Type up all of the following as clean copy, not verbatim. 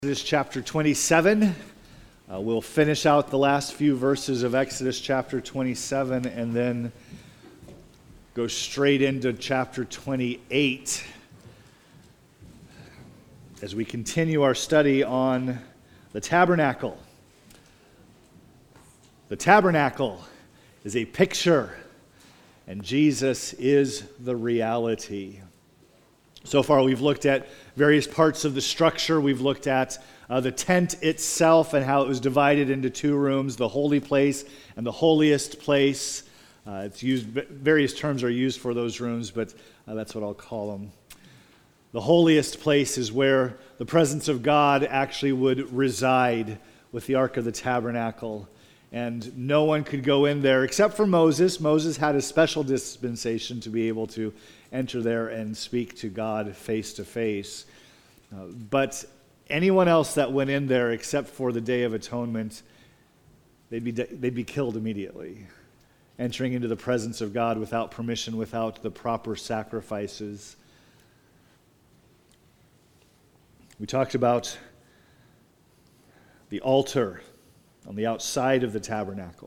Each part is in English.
Exodus chapter 27. We'll finish out the last few verses of Exodus chapter 27 and then go straight into chapter 28 as we continue our study on the tabernacle. The tabernacle is a picture, and Jesus is the reality. So far, we've looked at various parts of the structure. We've looked at the tent itself and how it was divided into two rooms, the holy place and the holiest place. Various terms are used for those rooms, but that's what I'll call them. The holiest place is where the presence of God actually would reside with the Ark of the Tabernacle. And no one could go in there except for Moses. Moses had a special dispensation to be able to enter there and speak to God face to face. But anyone else that went in there except for the Day of Atonement, they'd be killed immediately, entering into the presence of God without permission, without the proper sacrifices. We talked about the altar on the outside of the tabernacle.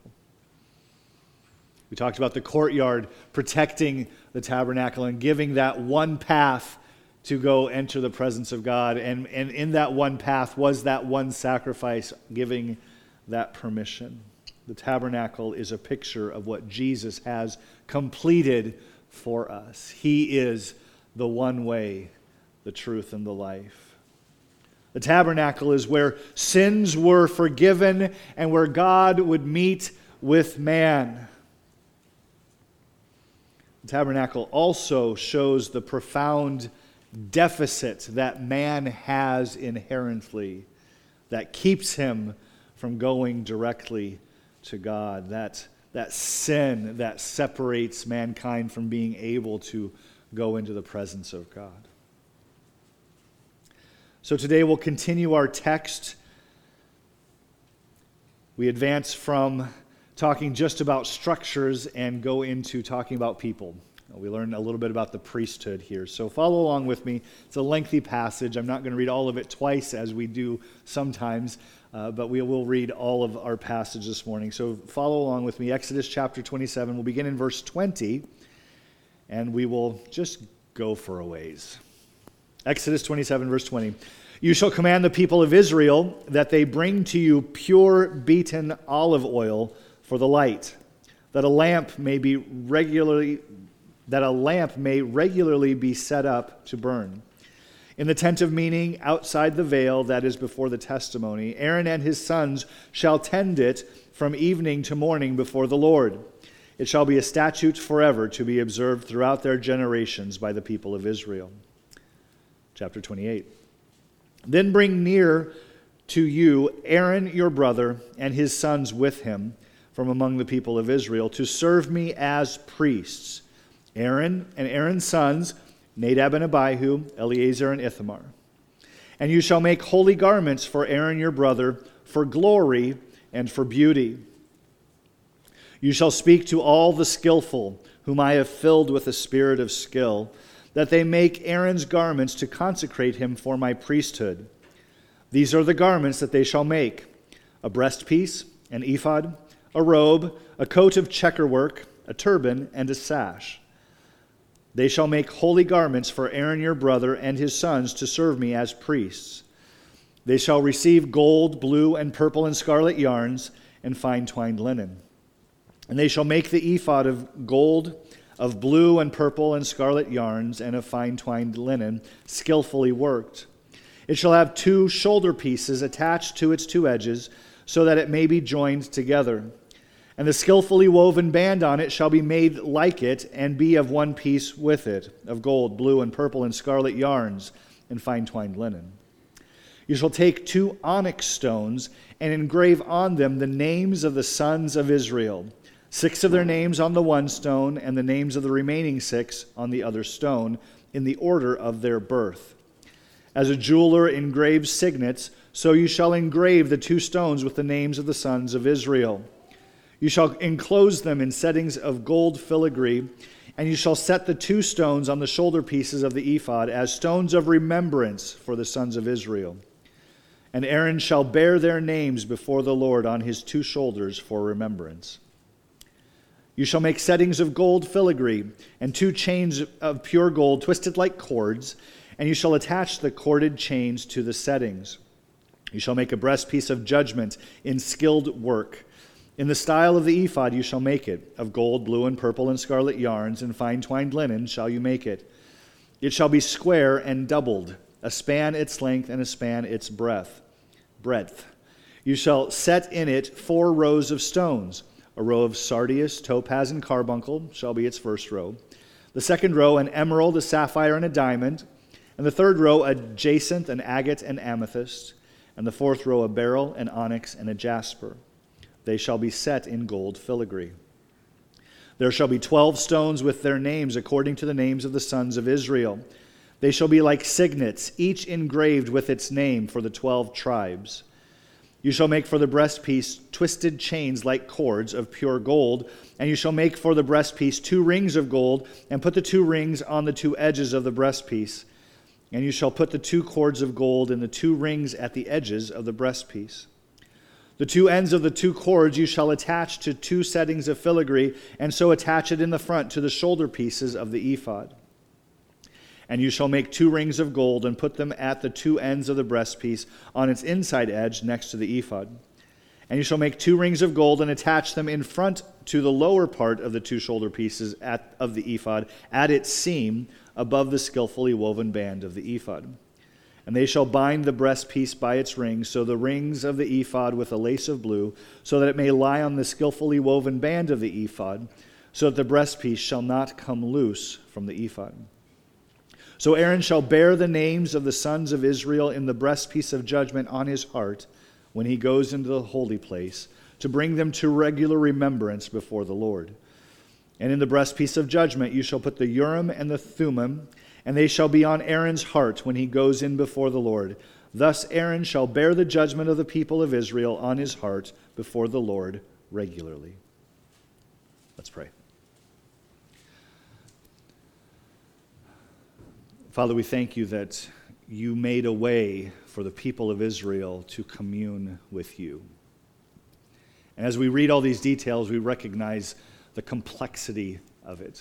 We talked about the courtyard protecting the tabernacle and giving that one path to go enter the presence of God. And in that one path was that one sacrifice giving that permission. The tabernacle is a picture of what Jesus has completed for us. He is the one way, the truth, and the life. The tabernacle is where sins were forgiven and where God would meet with man. The tabernacle also shows the profound deficit that man has inherently that keeps him from going directly to God. That sin that separates mankind from being able to go into the presence of God. So today we'll continue our text. We advance from talking just about structures and go into talking about people. We learn a little bit about the priesthood here. So follow along with me. It's a lengthy passage. I'm not going to read all of it twice as we do sometimes, but we will read all of our passage this morning. So follow along with me. Exodus chapter 27. We'll begin in verse 20, and we will just go for a ways. Exodus 27, verse 20. You shall command the people of Israel that they bring to you pure beaten olive oil for the light, that a lamp may regularly be set up to burn. In the tent of meeting outside the veil that is before the testimony, Aaron and his sons shall tend it from evening to morning before the Lord. It shall be a statute forever to be observed throughout their generations by the people of Israel. Chapter 28. Then bring near to you Aaron your brother and his sons with him from among the people of Israel to serve me as priests. Aaron and Aaron's sons, Nadab and Abihu, Eleazar and Ithamar. And you shall make holy garments for Aaron your brother for glory and for beauty. You shall speak to all the skillful, whom I have filled with a spirit of skill, that they make Aaron's garments to consecrate him for my priesthood. These are the garments that they shall make: a breastpiece, an ephod, a robe, a coat of checkerwork, a turban, and a sash. They shall make holy garments for Aaron your brother and his sons to serve me as priests. They shall receive gold, blue, and purple and scarlet yarns, and fine twined linen. And they shall make the ephod of gold, of blue and purple and scarlet yarns, and of fine twined linen, skillfully worked. It shall have 2 shoulder pieces attached to its 2 edges, so that it may be joined together. And the skillfully woven band on it shall be made like it, and be of one piece with it, of gold, blue, and purple and scarlet yarns, and fine twined linen. You shall take 2 onyx stones, and engrave on them the names of the sons of Israel, 6 of their names on the one stone, and the names of the remaining 6 on the other stone, in the order of their birth. As a jeweler engraves signets, so you shall engrave the 2 stones with the names of the sons of Israel. You shall enclose them in settings of gold filigree, and you shall set the 2 stones on the shoulder pieces of the ephod as stones of remembrance for the sons of Israel. And Aaron shall bear their names before the Lord on his 2 shoulders for remembrance. You shall make settings of gold filigree and 2 chains of pure gold twisted like cords, and you shall attach the corded chains to the settings. You shall make a breastpiece of judgment in skilled work. In the style of the ephod you shall make it. Of gold, blue, and purple, and scarlet yarns, and fine twined linen shall you make it. It shall be square and doubled, a span its length and a span its breadth. You shall set in it 4 rows of stones. A row of sardius, topaz, and carbuncle shall be its first row. The second row, an emerald, a sapphire, and a diamond. And the third row, a jacinth, an agate, and amethyst. And the fourth row, a beryl, an onyx, and a jasper. They shall be set in gold filigree. There shall be 12 stones with their names according to the names of the sons of Israel. They shall be like signets, each engraved with its name for the 12 tribes. You shall make for the breastpiece twisted chains like cords of pure gold, and you shall make for the breastpiece 2 rings of gold, and put the 2 rings on the 2 edges of the breastpiece. And you shall put the 2 cords of gold in the 2 rings at the edges of the breastpiece. The 2 ends of the 2 cords you shall attach to 2 settings of filigree, and so attach it in the front to the shoulder pieces of the ephod. And you shall make 2 rings of gold and put them at the 2 ends of the breastpiece on its inside edge next to the ephod. And you shall make 2 rings of gold and attach them in front to the lower part of the 2 shoulder pieces of the ephod at its seam above the skillfully woven band of the ephod. And they shall bind the breastpiece by its rings, so the rings of the ephod with a lace of blue, so that it may lie on the skillfully woven band of the ephod, so that the breastpiece shall not come loose from the ephod. So Aaron shall bear the names of the sons of Israel in the breastpiece of judgment on his heart when he goes into the holy place, to bring them to regular remembrance before the Lord. And in the breastpiece of judgment you shall put the Urim and the Thummim, and they shall be on Aaron's heart when he goes in before the Lord. Thus Aaron shall bear the judgment of the people of Israel on his heart before the Lord regularly. Let's pray. Father, we thank you that you made a way for the people of Israel to commune with you. And as we read all these details, we recognize the complexity of it.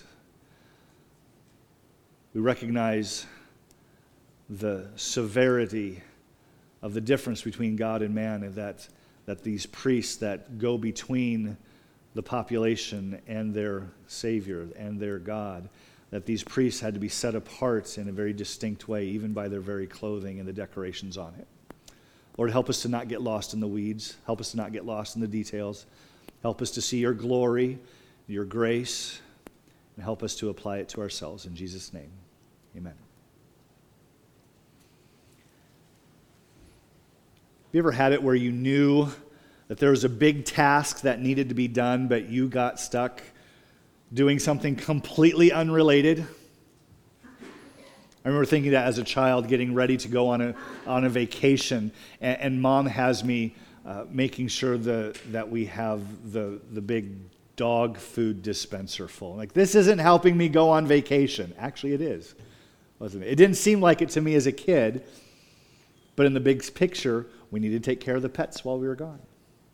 We recognize the severity of the difference between God and man, and that these priests that go between the population and their Savior and their God, that these priests had to be set apart in a very distinct way, even by their very clothing and the decorations on it. Lord, help us to not get lost in the weeds. Help us to not get lost in the details. Help us to see your glory, your grace, and help us to apply it to ourselves. In Jesus' name, amen. Have you ever had it where you knew that there was a big task that needed to be done, but you got stuck doing something completely unrelated? I remember thinking that as a child, getting ready to go on a vacation, and Mom has me making sure that we have the big dog food dispenser full. Like, this isn't helping me go on vacation. Actually, it is, wasn't it? It didn't seem like it to me as a kid, but in the big picture, we needed to take care of the pets while we were gone.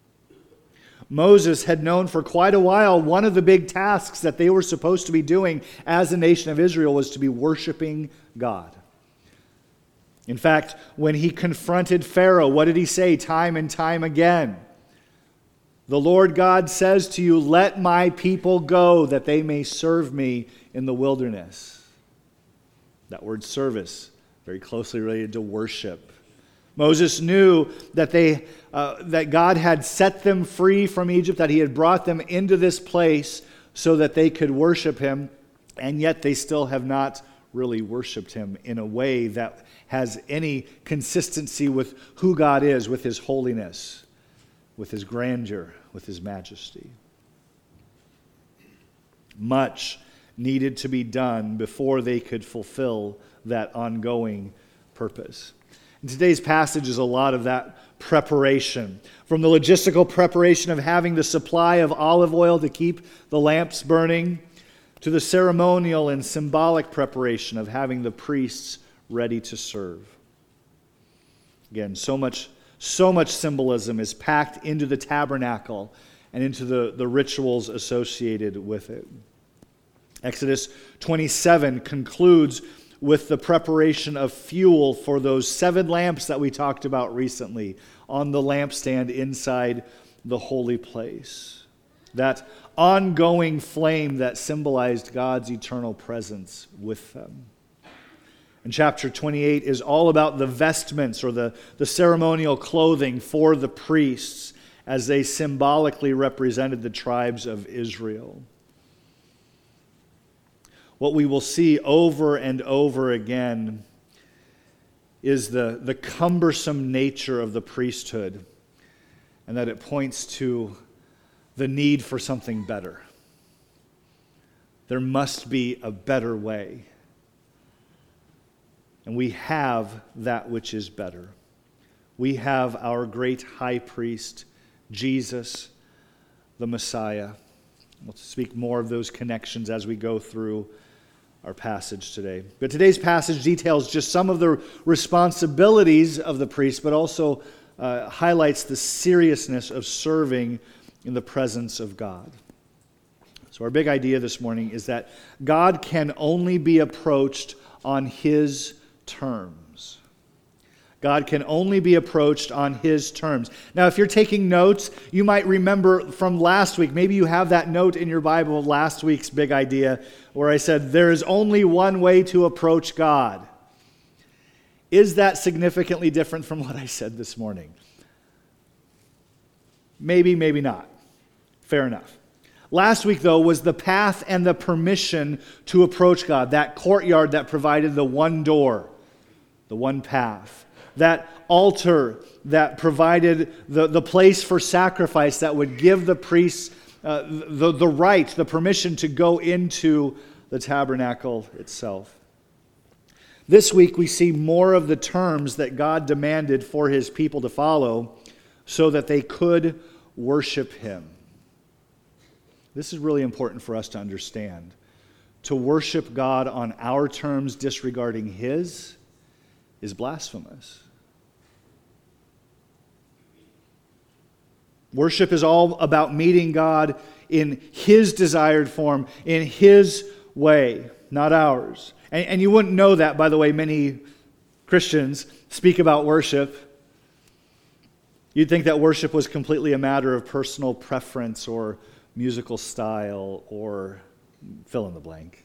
Moses had known for quite a while one of the big tasks that they were supposed to be doing as a nation of Israel was to be worshiping God. In fact, when he confronted Pharaoh, what did he say time and time again? The Lord God says to you, "Let my people go, that they may serve me in the wilderness." That word service, very closely related to worship. Moses knew that that God had set them free from Egypt, that he had brought them into this place so that they could worship him, and yet they still have not really worshiped him in a way that has any consistency with who God is, with his holiness, with his grandeur, with his majesty. Much needed to be done before they could fulfill that ongoing purpose. And today's passage is a lot of that preparation. From the logistical preparation of having the supply of olive oil to keep the lamps burning, to the ceremonial and symbolic preparation of having the priests ready to serve. Again, so much So much symbolism is packed into the tabernacle and into the rituals associated with it. Exodus 27 concludes with the preparation of fuel for those 7 lamps that we talked about recently on the lampstand inside the holy place. That ongoing flame that symbolized God's eternal presence with them. And chapter 28 is all about the vestments or the ceremonial clothing for the priests as they symbolically represented the tribes of Israel. What we will see over and over again is the cumbersome nature of the priesthood, and that it points to the need for something better. There must be a better way. And we have that which is better. We have our great high priest, Jesus, the Messiah. We'll speak more of those connections as we go through our passage today. But today's passage details just some of the responsibilities of the priest, but also highlights the seriousness of serving in the presence of God. So our big idea this morning is that God can only be approached on His terms. God can only be approached on His terms. Now, if you're taking notes, you might remember from last week, maybe you have that note in your Bible of last week's big idea, where I said, there is only one way to approach God. Is that significantly different from what I said this morning? Maybe, maybe not. Fair enough. Last week, though, was the path and the permission to approach God, that courtyard that provided the one door, the one path, that altar that provided the place for sacrifice that would give the priests the right, the permission to go into the tabernacle itself. This week, we see more of the terms that God demanded for His people to follow so that they could worship Him. This is really important for us to understand. To worship God on our terms disregarding His is blasphemous. Worship is all about meeting God in His desired form, in His way, not ours. And you wouldn't know that, by the way, many Christians speak about worship. You'd think that worship was completely a matter of personal preference or musical style or fill in the blank.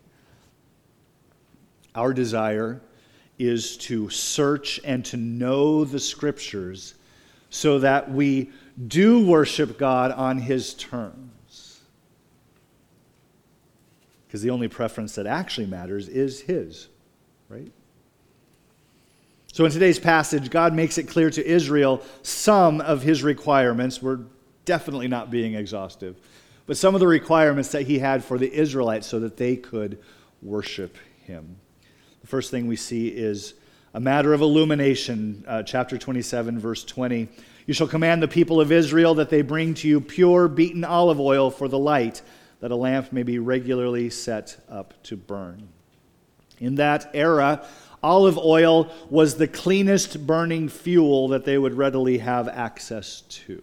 Our desire is to search and to know the Scriptures so that we do worship God on His terms. Because the only preference that actually matters is His, right? So in today's passage, God makes it clear to Israel some of His requirements. We're definitely not being exhaustive. But some of the requirements that He had for the Israelites so that they could worship Him. The first thing we see is a matter of illumination. Chapter 27, verse 20. You shall command the people of Israel that they bring to you pure beaten olive oil for the light, that a lamp may be regularly set up to burn. In that era, olive oil was the cleanest burning fuel that they would readily have access to.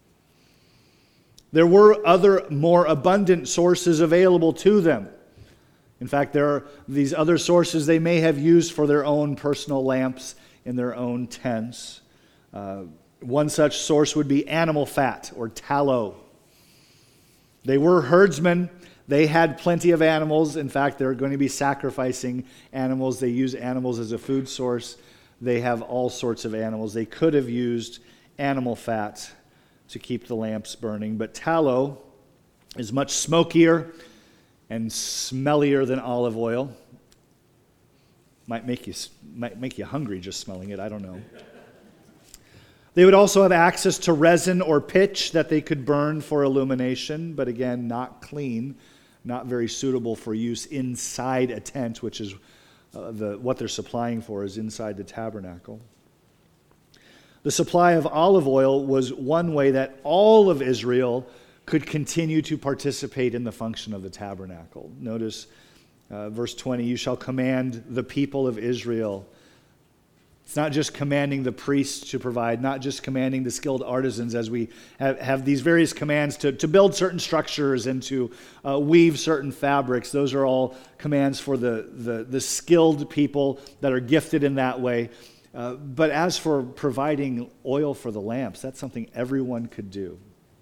There were other more abundant sources available to them. In fact, there are these other sources they may have used for their own personal lamps in their own tents. One such source would be animal fat or tallow. They were herdsmen. They had plenty of animals. In fact, they're going to be sacrificing animals. They use animals as a food source. They have all sorts of animals. They could have used animal fat to keep the lamps burning. But tallow is much smokier and smellier than olive oil. Might make you hungry just smelling it. I don't know. They would also have access to resin or pitch that they could burn for illumination, but again, not clean, not very suitable for use inside a tent, which is what they're supplying for is inside the tabernacle. The supply of olive oil was one way that all of Israel could continue to participate in the function of the tabernacle. Notice verse 20, you shall command the people of Israel. It's not just commanding the priests to provide, not just commanding the skilled artisans as we have these various commands to build certain structures and to weave certain fabrics. Those are all commands for the skilled people that are gifted in that way. But as for providing oil for the lamps, that's something everyone could do.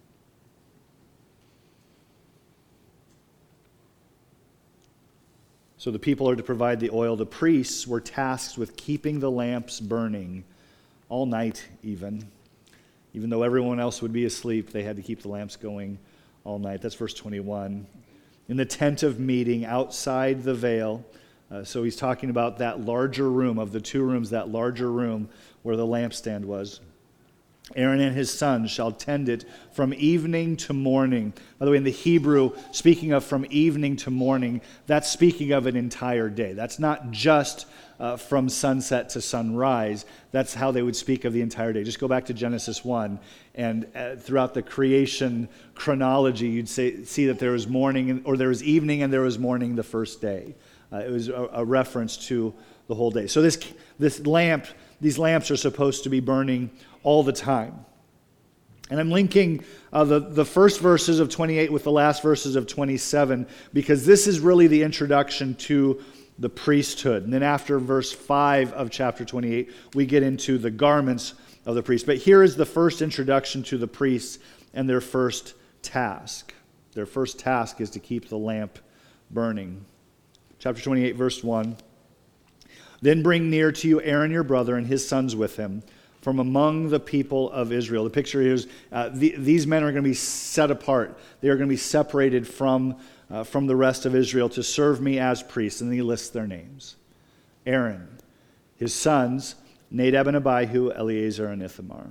So the people are to provide the oil. The priests were tasked with keeping the lamps burning all night even. Even though everyone else would be asleep, they had to keep the lamps going all night. That's verse 21. In the tent of meeting outside the veil. So he's talking about that larger room, of the two rooms, that larger room where the lampstand was. Aaron and his sons shall tend it from evening to morning. By the way, in the Hebrew, speaking of from evening to morning, that's speaking of an entire day. That's not just from sunset to sunrise. That's how they would speak of the entire day. Just go back to Genesis 1, and throughout the creation chronology, you'd see that there was morning, or there was evening and there was morning the first day. It was a reference to the whole day. So these lamps are supposed to be burning all the time. And I'm linking the first verses of 28 with the last verses of 27 because this is really the introduction to the priesthood. And then after verse 5 of chapter 28, we get into the garments of the priest. But here is the first introduction to the priests and their first task. Their first task is to keep the lamp burning. Chapter 28, verse 1. Then bring near to you Aaron your brother and his sons with him, from among the people of Israel. The picture here is these men are going to be set apart. They are going to be separated from the rest of Israel to serve me as priests. And then he lists their names. Aaron, his sons, Nadab and Abihu, Eleazar and Ithamar.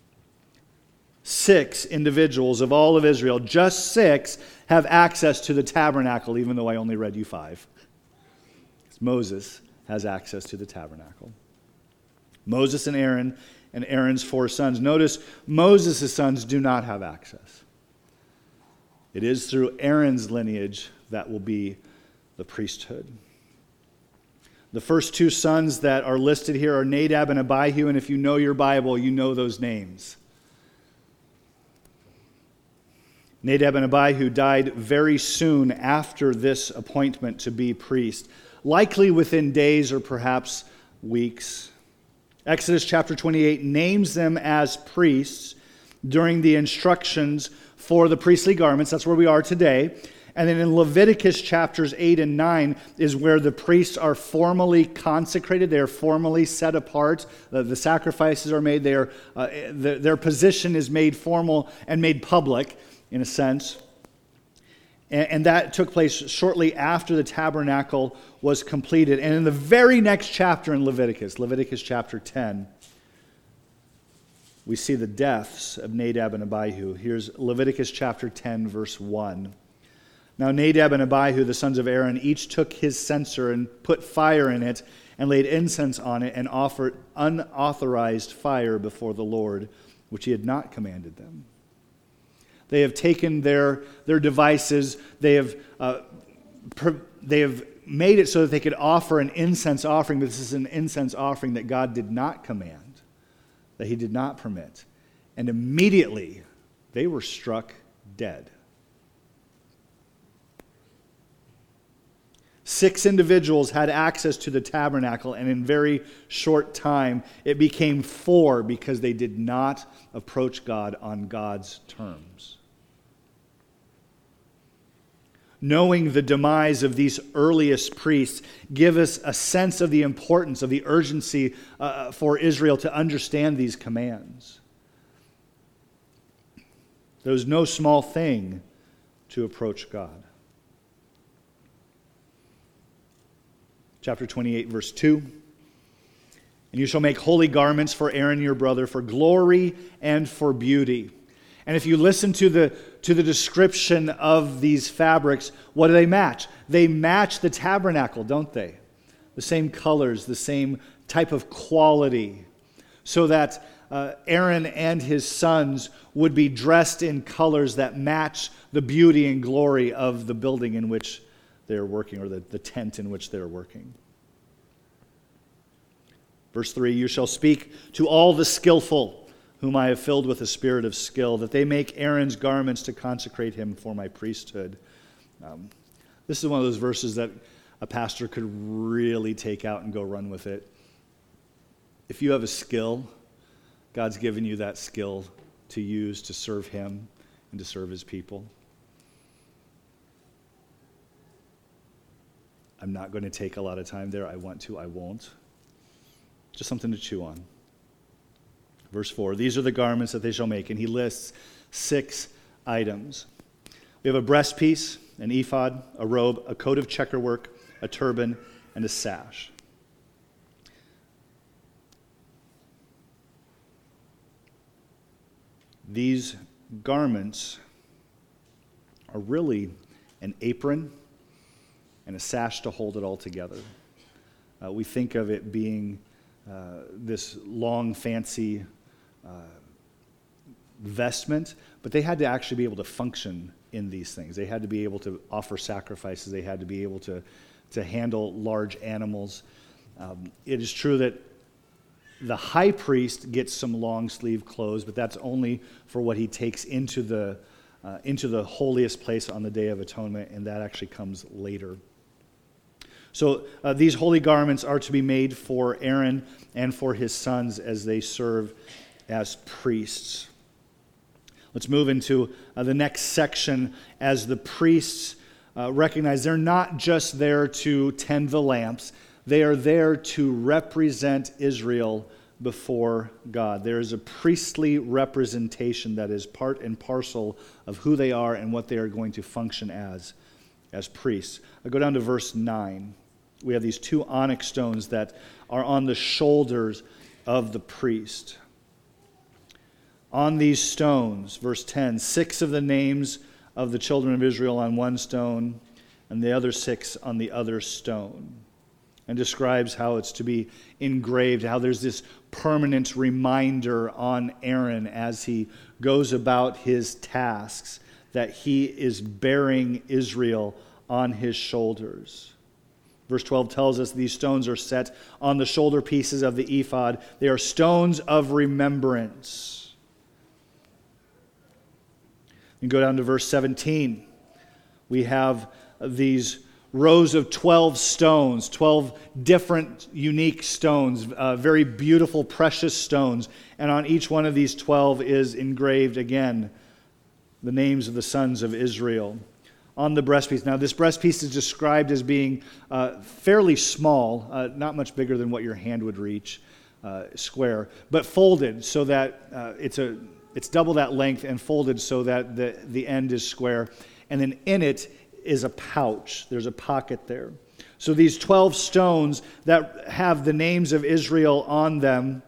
6 individuals of all of Israel, just 6, have access to the tabernacle, even though I only read you 5. Moses has access to the tabernacle. Moses and Aaron's 4 sons. Notice Moses' sons do not have access. It is through Aaron's lineage that will be the priesthood. The first 2 sons that are listed here are Nadab and Abihu, and if you know your Bible, you know those names. Nadab and Abihu died very soon after this appointment to be priest, likely within days or perhaps weeks. Exodus chapter 28 names them as priests during the instructions for the priestly garments. That's where we are today. And then in Leviticus chapters 8 and 9 is where the priests are formally consecrated. They are formally set apart. The sacrifices are made. Their position is made formal and made public, in a sense. And that took place shortly after the tabernacle was completed. And in the very next chapter in Leviticus chapter 10, we see the deaths of Nadab and Abihu. Here's Leviticus chapter 10, verse 1. Now Nadab and Abihu, the sons of Aaron, each took his censer and put fire in it and laid incense on it and offered unauthorized fire before the Lord, which he had not commanded them. They have taken their devices, they have made it so that they could offer an incense offering, but this is an incense offering that God did not command, that he did not permit. And immediately they were struck dead. 6 individuals had access to the tabernacle, and in very short time it became 4 because they did not approach God on God's terms. Knowing the demise of these earliest priests give us a sense of the importance, of the urgency for Israel to understand these commands. There was no small thing to approach God. Chapter 28, verse 2. And you shall make holy garments for Aaron your brother, for glory and for beauty. And if you listen to the description of these fabrics, what do they match? They match the tabernacle, don't they? The same colors, the same type of quality, so that Aaron and his sons would be dressed in colors that match the beauty and glory of the building in which they're working, or the tent in which they're working. Verse 3, you shall speak to all the skillful, whom I have filled with a spirit of skill, that they make Aaron's garments to consecrate him for my priesthood. This is one of those verses that a pastor could really take out and go run with it. If you have a skill, God's given you that skill to use to serve him and to serve his people. I'm not going to take a lot of time there. I want to, I won't. Just something to chew on. Verse 4, these are the garments that they shall make. And he lists 6 items. We have a breastpiece, an ephod, a robe, a coat of checkerwork, a turban, and a sash. These garments are really an apron and a sash to hold it all together. We think of it being this long, fancy vestment, but they had to actually be able to function in these things. They had to be able to offer sacrifices. They had to be able to handle large animals. It is true that the high priest gets some long sleeve clothes, but that's only for what he takes into the holiest place on the Day of Atonement, and that actually comes later. So these holy garments are to be made for Aaron and for his sons as they serve as priests. Let's move into the next section as the priests recognize they're not just there to tend the lamps. They are there to represent Israel before God. There is a priestly representation that is part and parcel of who they are and what they are going to function as priests. I go down to verse 9. We have these 2 onyx stones that are on the shoulders of the priest. On these stones, verse 10, 6 of the names of the children of Israel on one stone, and the other 6 on the other stone. And describes how it's to be engraved, how there's this permanent reminder on Aaron as he goes about his tasks, that he is bearing Israel on his shoulders. Verse 12 tells us these stones are set on the shoulder pieces of the ephod. They are stones of remembrance. You go down to verse 17. We have these rows of 12 stones, 12 different unique stones, very beautiful, precious stones. And on each one of these 12 is engraved again the names of the sons of Israel on the breastpiece. Now, this breastpiece is described as being fairly small, not much bigger than what your hand would reach, square, but folded so that it's double that length and folded so that the end is square. And then in it is a pouch. There's a pocket there. So these 12 stones that have the names of Israel on them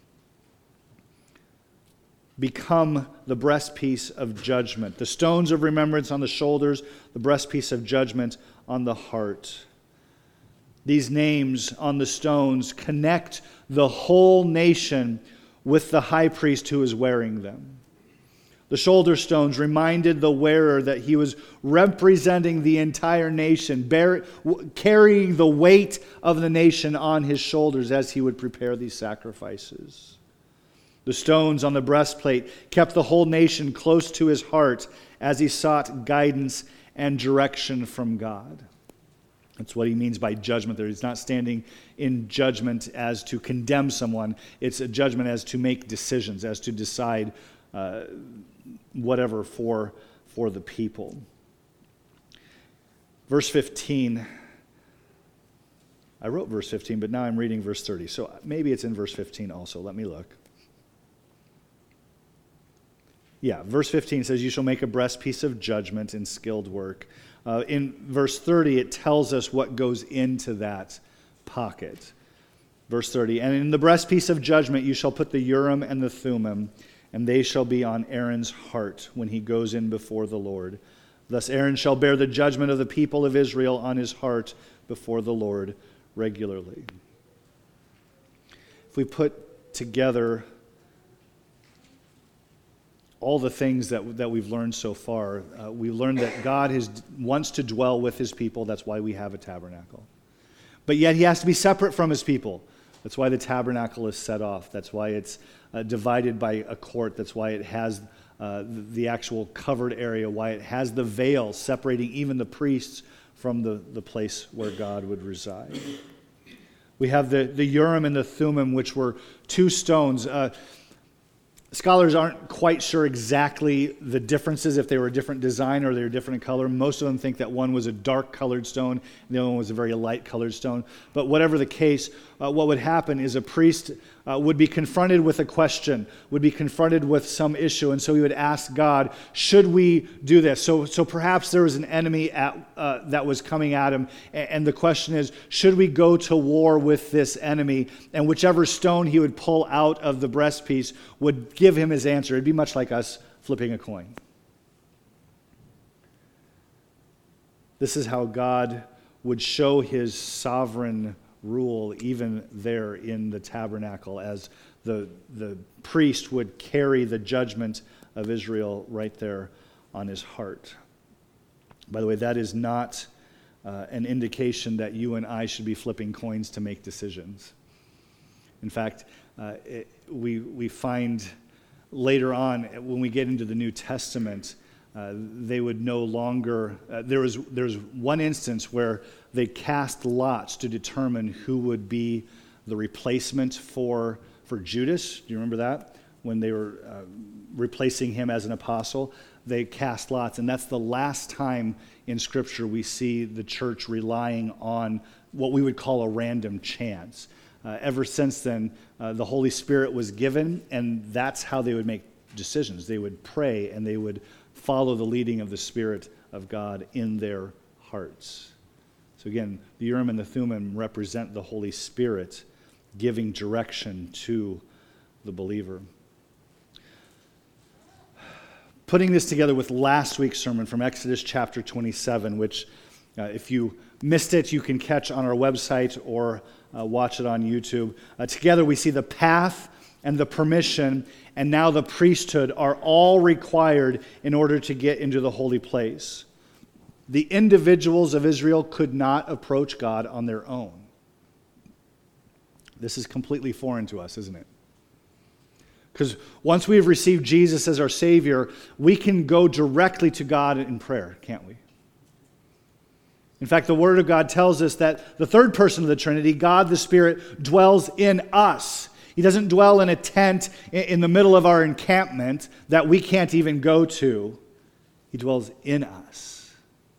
become the breastpiece of judgment. The stones of remembrance on the shoulders, the breastpiece of judgment on the heart. These names on the stones connect the whole nation with the high priest who is wearing them. The shoulder stones reminded the wearer that he was representing the entire nation, carrying the weight of the nation on his shoulders as he would prepare these sacrifices. The stones on the breastplate kept the whole nation close to his heart as he sought guidance and direction from God. That's what he means by judgment there. He's not standing in judgment as to condemn someone. It's a judgment as to make decisions, as to decide whatever for the people. Verse 15. I wrote verse 15, but now I'm reading verse 30. So maybe it's in verse 15 also. Let me look. Yeah, verse 15 says, you shall make a breastpiece of judgment in skilled work. In verse 30, it tells us what goes into that pocket. Verse 30, and in the breastpiece of judgment you shall put the Urim and the Thummim, and they shall be on Aaron's heart when he goes in before the Lord. Thus Aaron shall bear the judgment of the people of Israel on his heart before the Lord regularly. If we put together all the things that we've learned so far, we learned that God wants to dwell with his people. That's why we have a tabernacle. But yet he has to be separate from his people. That's why the tabernacle is set off. That's why it's divided by a court. That's why it has the actual covered area, why it has the veil separating even the priests from the place where God would reside. We have the Urim and the Thummim, which were two stones. Scholars aren't quite sure exactly the differences, if they were a different design or they were different in color. Most of them think that one was a dark-colored stone and the other one was a very light-colored stone. But whatever the case, what would happen is a priest would be confronted with a question, would be confronted with some issue, and so he would ask God, should we do this? So perhaps there was an enemy that was coming at him, and the question is, should we go to war with this enemy? And whichever stone he would pull out of the breastpiece would give him his answer. It'd be much like us flipping a coin. This is how God would show his sovereign rule even there in the tabernacle, as the priest would carry the judgment of Israel right there on his heart. By the way, that is not an indication that you and I should be flipping coins to make decisions. In fact, we find later on, when we get into the New Testament, they would no longer, there's one instance where they cast lots to determine who would be the replacement for Judas. Do you remember that? When they were replacing him as an apostle, they cast lots. And that's the last time in Scripture we see the church relying on what we would call a random chance. Ever since then, the Holy Spirit was given, and that's how they would make decisions. They would pray, and they would follow the leading of the Spirit of God in their hearts. So again, the Urim and the Thummim represent the Holy Spirit giving direction to the believer. Putting this together with last week's sermon from Exodus chapter 27, which if you missed it, you can catch on our website or watch it on YouTube. Together we see the path and the permission and now the priesthood are all required in order to get into the holy place. The individuals of Israel could not approach God on their own. This is completely foreign to us, isn't it? Because once we have received Jesus as our Savior, we can go directly to God in prayer, can't we? In fact, the Word of God tells us that the third person of the Trinity, God the Spirit, dwells in us. He doesn't dwell in a tent in the middle of our encampment that we can't even go to. He dwells in us.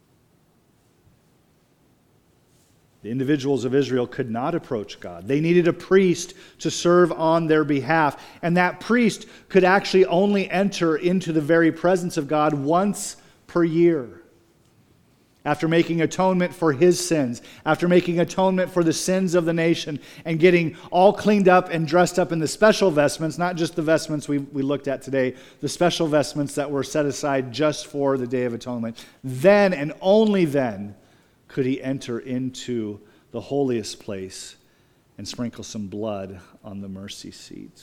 The individuals of Israel could not approach God. They needed a priest to serve on their behalf. And that priest could actually only enter into the very presence of God once per year. After making atonement for his sins, after making atonement for the sins of the nation, and getting all cleaned up and dressed up in the special vestments, not just the vestments we looked at today, the special vestments that were set aside just for the Day of Atonement, then and only then could he enter into the holiest place and sprinkle some blood on the mercy seat.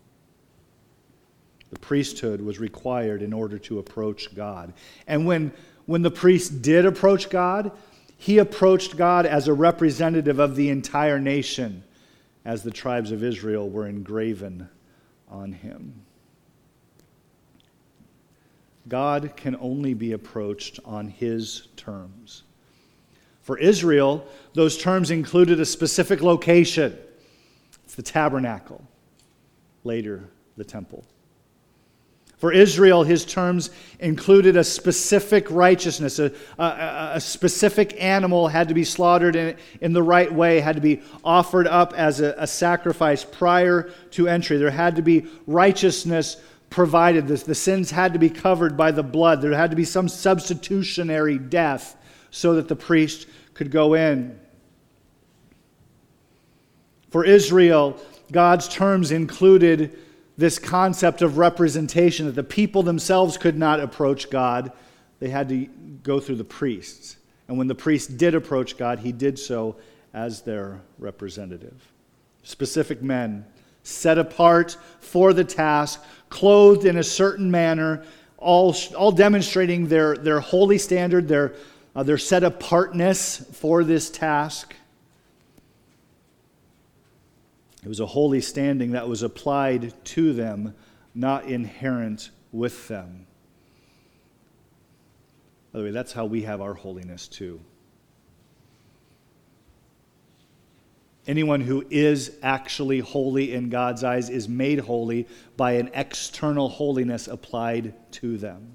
The priesthood was required in order to approach God. And when the priest did approach God, he approached God as a representative of the entire nation, as the tribes of Israel were engraven on him. God can only be approached on his terms. For Israel, those terms included a specific location. It's the tabernacle. Later, the temple. For Israel, his terms included a specific righteousness. A specific animal had to be slaughtered in the right way, had to be offered up as a sacrifice prior to entry. There had to be righteousness provided. The sins had to be covered by the blood. There had to be some substitutionary death so that the priest could go in. For Israel, God's terms included this concept of representation, that the people themselves could not approach God. They had to go through the priests. And when the priest did approach God, he did so as their representative. Specific men, set apart for the task, clothed in a certain manner, all demonstrating their holy standard, their set apartness for this task. It was a holy standing that was applied to them, not inherent with them. By the way, that's how we have our holiness too. Anyone who is actually holy in God's eyes is made holy by an external holiness applied to them.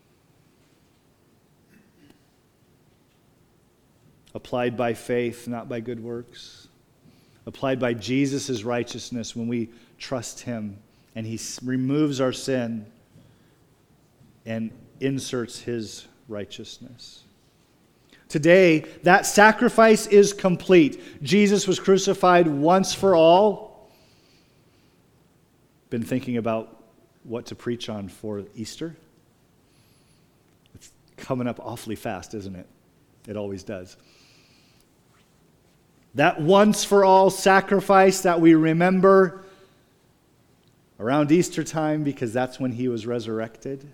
Applied by faith, not by good works. Applied by Jesus' righteousness when we trust Him and He removes our sin and inserts His righteousness. Today, that sacrifice is complete. Jesus was crucified once for all. Been thinking about what to preach on for Easter? It's coming up awfully fast, isn't it? It always does. That once for all sacrifice that we remember around Easter time because that's when He was resurrected.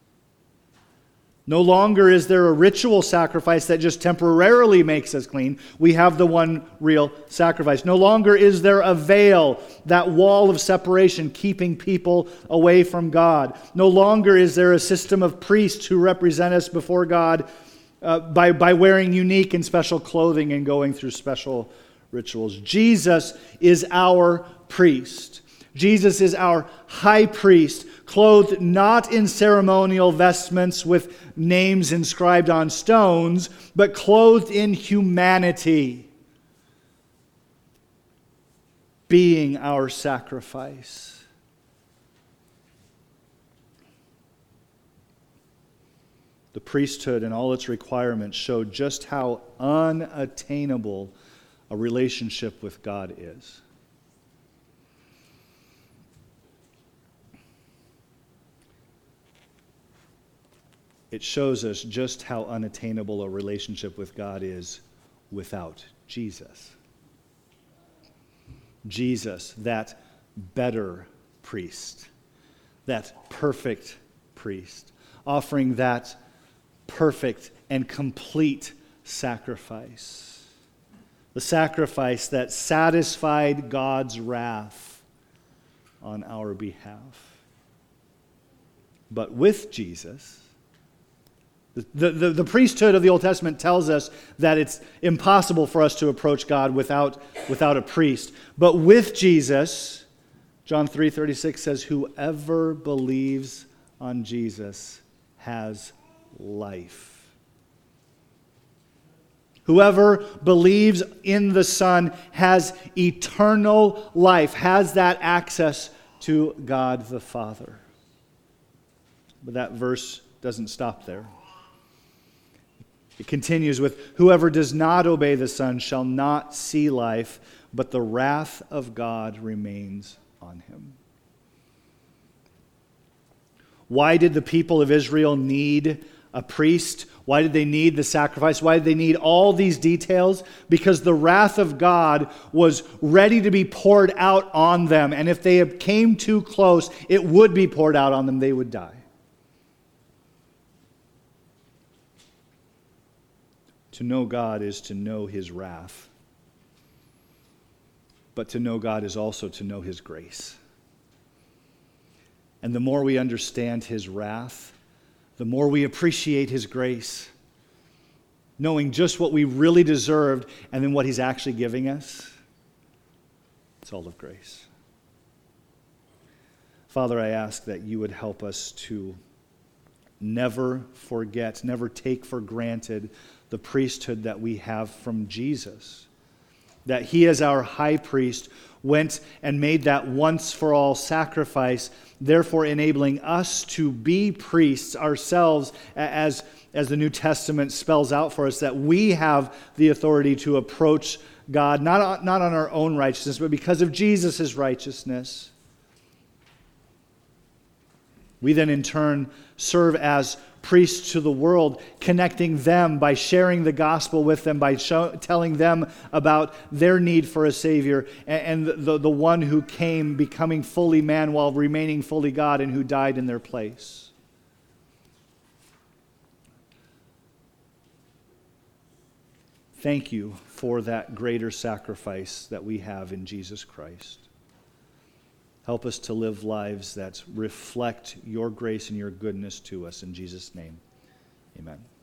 No longer is there a ritual sacrifice that just temporarily makes us clean. We have the one real sacrifice. No longer is there a veil, that wall of separation keeping people away from God. No longer is there a system of priests who represent us before God by wearing unique and special clothing and going through special rituals. Jesus is our priest. Jesus is our high priest, clothed not in ceremonial vestments with names inscribed on stones, but clothed in humanity, being our sacrifice. The priesthood and all its requirements showed just how unattainable a relationship with God is. It shows us just how unattainable a relationship with God is without Jesus. Jesus, that better priest, that perfect priest, offering that perfect and complete sacrifice. The sacrifice that satisfied God's wrath on our behalf. But with Jesus, the priesthood of the Old Testament tells us that it's impossible for us to approach God without a priest. But with Jesus, John 3:36 says, whoever believes on Jesus has life. Whoever believes in the Son has eternal life, has that access to God the Father. But that verse doesn't stop there. It continues with, whoever does not obey the Son shall not see life, but the wrath of God remains on him. Why did the people of Israel need a priest? Why did they need the sacrifice? Why did they need all these details? Because the wrath of God was ready to be poured out on them. And if they came too close, it would be poured out on them. They would die. To know God is to know His wrath. But to know God is also to know His grace. And the more we understand His wrath, the more we appreciate His grace, knowing just what we really deserved and then what He's actually giving us. It's all of grace. Father, I ask that You would help us to never forget, never take for granted the priesthood that we have from Jesus. That He, as our high priest, went and made that once-for-all sacrifice, therefore enabling us to be priests ourselves, as the New Testament spells out for us, that we have the authority to approach God, not on our own righteousness, but because of Jesus' righteousness. We then in turn serve as priests to the world, connecting them by sharing the gospel with them, by telling them about their need for a Savior, and the one who came becoming fully man while remaining fully God and who died in their place. Thank you for that greater sacrifice that we have in Jesus Christ. Help us to live lives that reflect your grace and your goodness to us. In Jesus' name, amen.